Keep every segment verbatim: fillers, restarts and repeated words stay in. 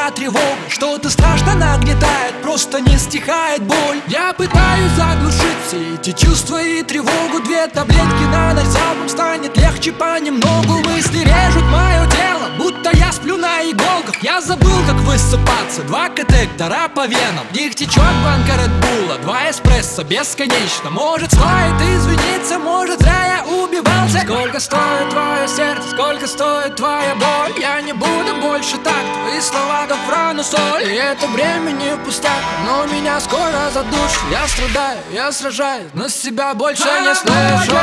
моя тревога. Что-то страшно нагнетает, просто не стихает боль. Я пытаюсь заглушить все эти чувства и тревогу. Две таблетки на ночь залпом, станет легче понемногу. Мысли режут мое тело, будто я сплю на иголках. Я забыл, как высыпаться, два катетера по венам. В них течет банка редбула, два эспрессо бесконечно. Может, стоит извиниться, может, зря я убивался. Сколько стоит твое сердце, сколько стоит твоя боль? Я не буду больше так, твои слова как в рану соль. И это бремя не пустяк, но меня скоро задушит. Я страдаю, я сражаюсь, но себя больше не слышу.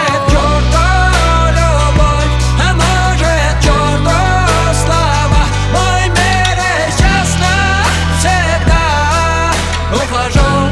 А может, черту слава, мой мир исчез навсегда. Ухожу.